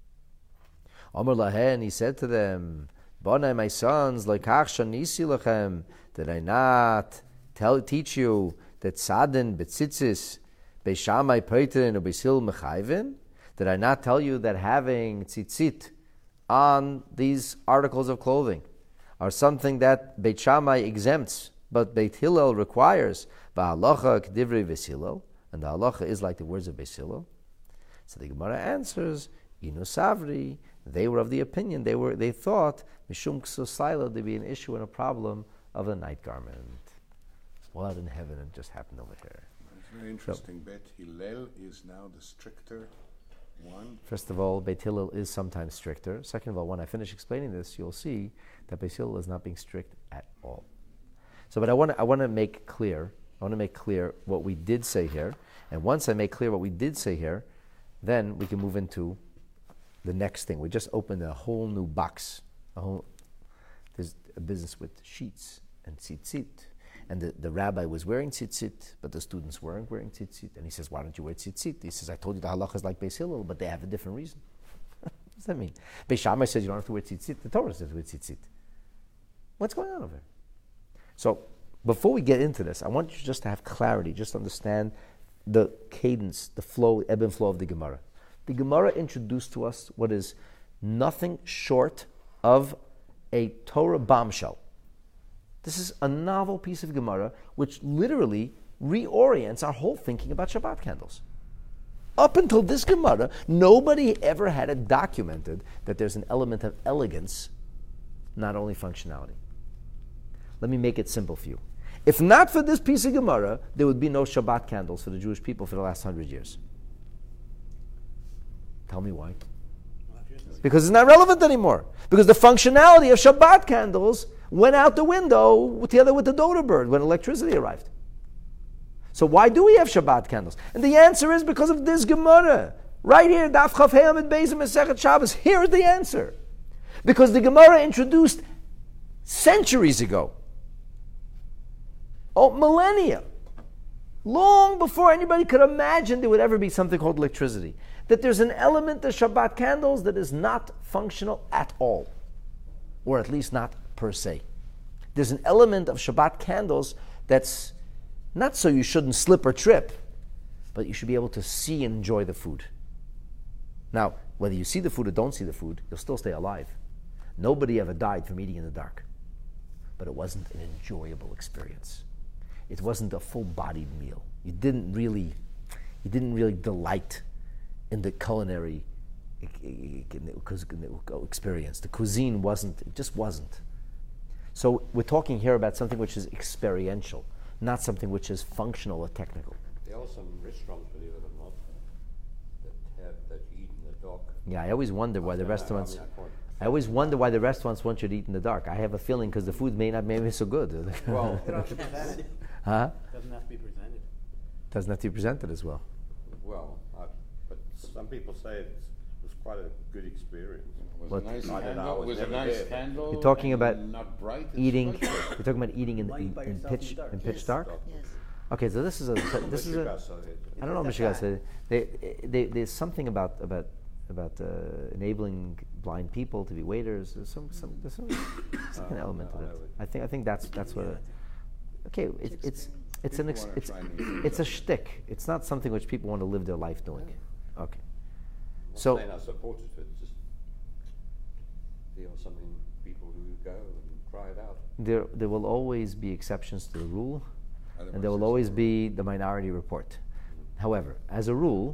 Amar lahen, he said to them, "Bonai, my sons, lekach shanisi lachem, did I not teach you that tzadin betzitzis beishamai peiterin or beisil mechayvin? Did I not tell you that having tzitzit on these articles of clothing are something that Beit Shammai exempts, but Beit Hillel requires? V'halacha k'divrei Beis Hillel, and the halacha is like the words of Beis Hillel." So the Gemara answers, Inu Savri, they were of the opinion, they thought Mishum K'sosaila to be an issue and a problem of a night garment. What in heaven had just happened over here? It's very interesting. Bet Hillel is now the stricter one. First of all, Beit Hillel is sometimes stricter. Second of all, when I finish explaining this, you'll see that Beit Hillel is not being strict at all. So, but I want to make clear what we did say here. And once I make clear what we did say here, then we can move into the next thing. We just opened a whole new box. There's a business with sheets and tzitzit. And the rabbi was wearing tzitzit, but the students weren't wearing tzitzit. And he says, "Why don't you wear tzitzit?" He says, "I told you the halacha is like Beis Hillel, but they have a different reason." What does that mean? Beis Shammai says you don't have to wear tzitzit. The Torah says wear tzitzit. What's going on over here? So before we get into this, I want you just to have clarity, just understand the cadence, the flow, ebb and flow of the Gemara. The Gemara introduced to us what is nothing short of a Torah bombshell. This is a novel piece of Gemara which literally reorients our whole thinking about Shabbat candles. Up until this Gemara, nobody ever had it documented that there's an element of elegance, not only functionality. Let me make it simple for you. If not for this piece of Gemara, there would be no Shabbat candles for the Jewish people for the last 100 years. Tell me why. Because it's not relevant anymore. Because the functionality of Shabbat candles went out the window together with the dodo bird when electricity arrived. So why do we have Shabbat candles? And the answer is because of this Gemara. Right here, Daf Chaf Hei Amud Beis Masechet Shabbos. Here is the answer. Because the Gemara introduced centuries ago, millennia, long before anybody could imagine there would ever be something called electricity, that there's an element of Shabbat candles that is not functional at all, or at least not per se. There's an element of Shabbat candles that's not so you shouldn't slip or trip, but you should be able to see and enjoy the food. Now, whether you see the food or don't see the food, you'll still stay alive. Nobody ever died from eating in the dark, but it wasn't an enjoyable experience. It wasn't a full-bodied meal. You didn't really delight in the culinary experience. The cuisine just wasn't. So we're talking here about something which is experiential. not something which is functional or technical. There are some restaurants, believe it or not, that eat in the dark. Yeah, I always wonder why the restaurants. I always wonder why the restaurants want you to eat in the dark. I have a feeling because the food may not be so good. Well, It also presented. Huh? Doesn't have to be presented. Doesn't have to be presented as well. But some people say it was quite a good experience. Was What? a nice I don't know, I candle. was Was a never nice there. candle. You're talking and about not bright. It's Eating. quite You're talking about eating in, Lying by in yourself in pitch the dark. pitch Yes. dark. Yes. Okay, so this is a this is a. I don't know, It's Michigan that said there's something about enabling blind people to be waiters. There's some kind of element to I that. know it. I think that's what. Okay, it's an People wanna try new it's a things. shtick. It's not something which people want to live their life doing. Okay, I'm so not saying I support it, it's just there are some people who go and try it out. there will always be exceptions to the rule, Otherwise and there will it's always a- be the minority report. However, as a rule,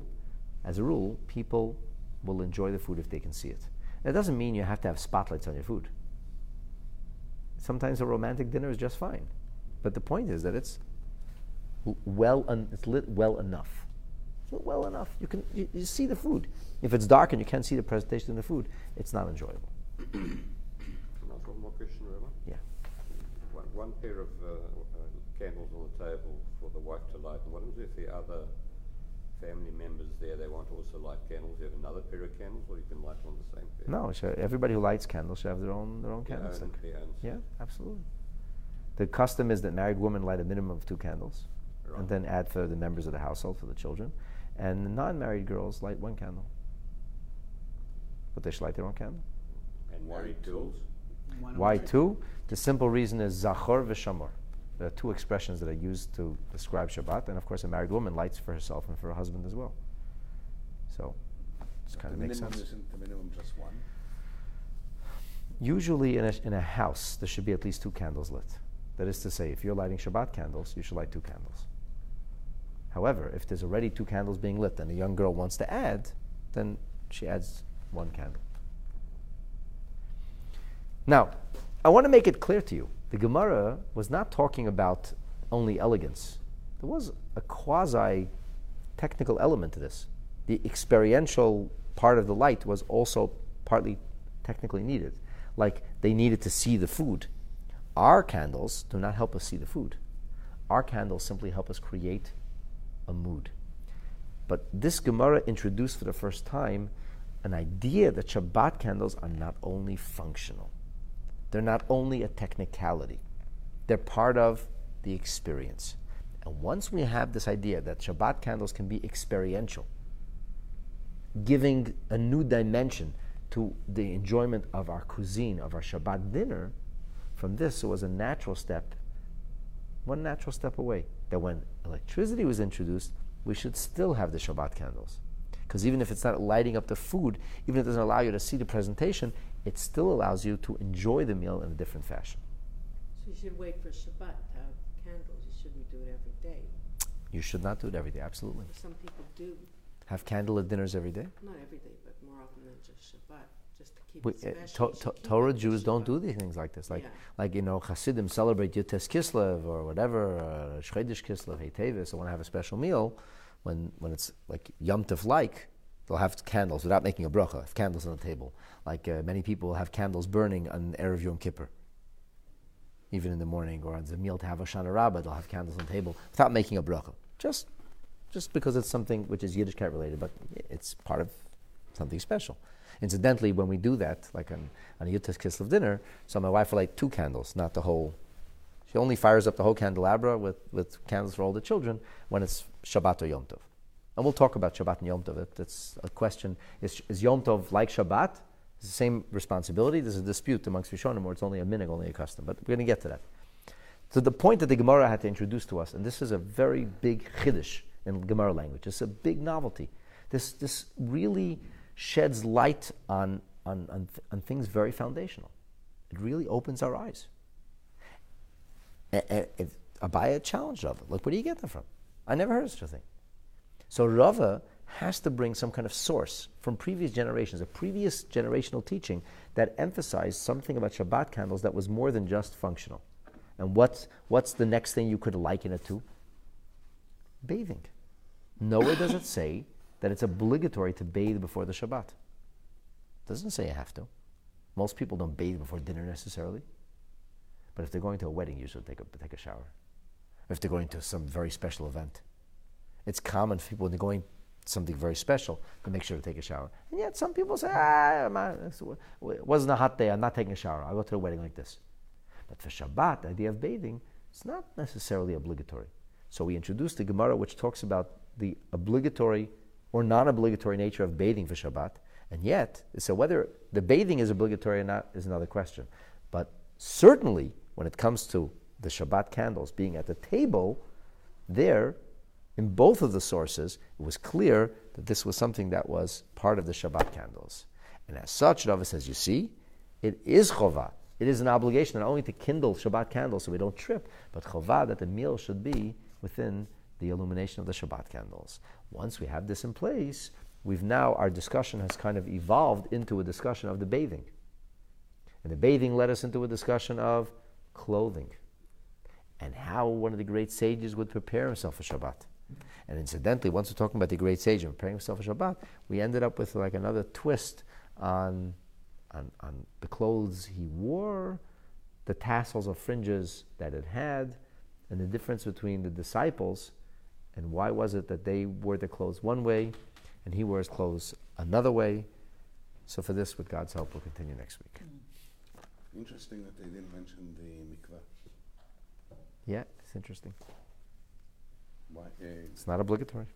people will enjoy the food if they can see it. That doesn't mean you have to have spotlights on your food. Sometimes a romantic dinner is just fine, but the point is that it's it's lit well enough. It's lit well enough. You see the food. If it's dark and you can't see the presentation of the food, it's not enjoyable. Can I ask one more question, Roma? Yeah. One pair of candles on the table for the wife to light, and what is if the other family members there, they want to also light candles? You have another pair of candles, or you can light on the same pair? No, everybody who lights candles should have their own Their candlestick. own. Yeah, absolutely. The custom is that married women light a minimum of 2 candles, Right. and then add for the members of the household, for the children. And non-married girls light 1 candle. But they should light their own candle. And married girls. Why 2? The simple reason is zachor v'shamor. There are 2 expressions that are used to describe Shabbat, and of course a married woman lights for herself and for her husband as well. So, it kind of The makes minimum sense. isn't the minimum just one. Usually in a house, there should be at least 2 candles lit. That is to say, if you're lighting Shabbat candles, you should light 2 candles. However, if there's already 2 candles being lit and a young girl wants to add, then she adds 1 candle. Now, I want to make it clear to you, the Gemara was not talking about only elegance. There was a quasi-technical element to this. The experiential part of the light was also partly technically needed. Like, they needed to see the food. Our candles do not help us see the food. Our candles simply help us create a mood. But this Gemara introduced for the first time an idea that Shabbat candles are not only functional. They're not only a technicality. They're part of the experience. And once we have this idea that Shabbat candles can be experiential, giving a new dimension to the enjoyment of our cuisine, of our Shabbat dinner, from this it was a natural step, one natural step away, that when electricity was introduced, we should still have the Shabbat candles. Because even if it's not lighting up the food, even if it doesn't allow you to see the presentation, it still allows you to enjoy the meal in a different fashion. So you should wait for Shabbat to have candles. You shouldn't do it every day. You should not do it every day, absolutely. Some people do, Have candlelit dinners every day? not every day, but more often than just Shabbat, just to keep We, it special. You should keep Torah it for Jews don't Shabbat. do these things like this. Yeah. Like Hasidim celebrate Yotes Kislev or whatever, Shchedesh Kislev, Hey Tevis, they want to have a special meal. When it's like Yom Tov like, they'll have candles without making a bracha, have candles on the table. Like many people have candles burning on Erev Yom Kippur. Even in the morning, or on the meal to have Hoshana Rabbah, they'll have candles on the table without making a bracha. Just because it's something which is Yiddishkeit related, but it's part of something special. Incidentally, when we do that, like on a Yutes Kislev dinner, so my wife will light 2 candles, not the whole. She only fires up the whole candelabra with candles for all the children when it's Shabbat or Yom Tov. And we'll talk about Shabbat and Yom Tov. That's a question. Is Yom Tov like Shabbat? It's the same responsibility. There's a dispute amongst Rishonim where it's only a minhag, only a custom. But we're going to get to that. So the point that the Gemara had to introduce to us, and this is a very big chiddush in Gemara language. It's a big novelty. This really sheds light on things very foundational. It really opens our eyes. Abaya challenged Rava. Look, where do you get that from? I never heard of such a thing. So Rava has to bring some kind of source from previous generations, a previous generational teaching that emphasized something about Shabbat candles that was more than just functional. And what's the next thing you could liken it to? Bathing. Nowhere does it say that it's obligatory to bathe before the Shabbat. It doesn't say you have to. Most people don't bathe before dinner necessarily. But if they're going to a wedding, usually take a shower. If they're going to some very special event. It's common for people when they're going to something very special to make sure to take a shower. And yet some people say, it wasn't a hot day, I'm not taking a shower. I'll go to the wedding like this. But for Shabbat, the idea of bathing, it's not necessarily obligatory. So we introduced the Gemara which talks about the obligatory or non-obligatory nature of bathing for Shabbat. And yet, so whether the bathing is obligatory or not is another question. But certainly, when it comes to the Shabbat candles being at the table, there, in both of the sources, it was clear that this was something that was part of the Shabbat candles. And as such, Rava says, you see, it is chovah. It is an obligation not only to kindle Shabbat candles so we don't trip, but chovah that the meal should be within the illumination of the Shabbat candles. Once we have this in place, our discussion has kind of evolved into a discussion of the bathing. And the bathing led us into a discussion of clothing and how one of the great sages would prepare himself for Shabbat. And incidentally, once we're talking about the great sage and preparing himself for Shabbat, we ended up with like another twist on the clothes he wore, the tassels or fringes that it had, and the difference between the disciples and why was it that they wore their clothes one way and he wears clothes another way. So for this, with God's help, we'll continue next week. Interesting that they didn't mention the mikveh. Yeah, it's interesting. Why? It's not obligatory.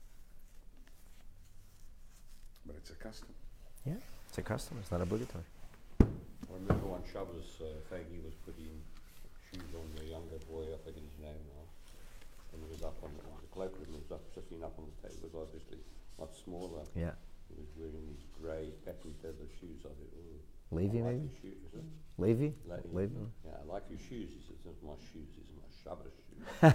But it's a custom. Yeah, it's a custom. It's not obligatory. I remember one Shabbos, Fagi was putting shoes on the younger boy, I forget his name now. And he was up on the cloak with him, he was up, sitting up on the table. It was obviously much smaller. Yeah. He was wearing these grey patent leather shoes. I thought, oh, Levi, I like maybe? your shoes, is it? Levi? Levi. Levi? Yeah, I like your shoes. He says, these are my shoes. These are my Shabbos shoes.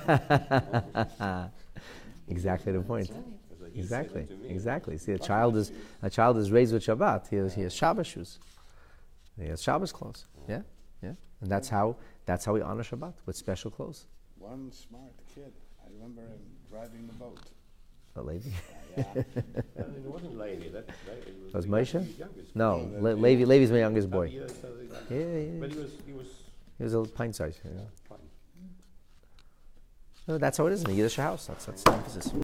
Exactly the point. Because he said it to me. Exactly. See, a child is raised with Shabbat. He has Shabbos shoes. He has Shabbos clothes. Yeah, yeah. And that's how we honor Shabbat, with special clothes. One smart kid. I remember him driving the boat. A lady. Yeah. It wasn't Levi. That Was the Moshe? youngest. No, Levi's my youngest boy. Yeah, so Yeah. But he was He was a pint size. Yeah. fine. No, that's how it is in the Yiddish house. That's the emphasis.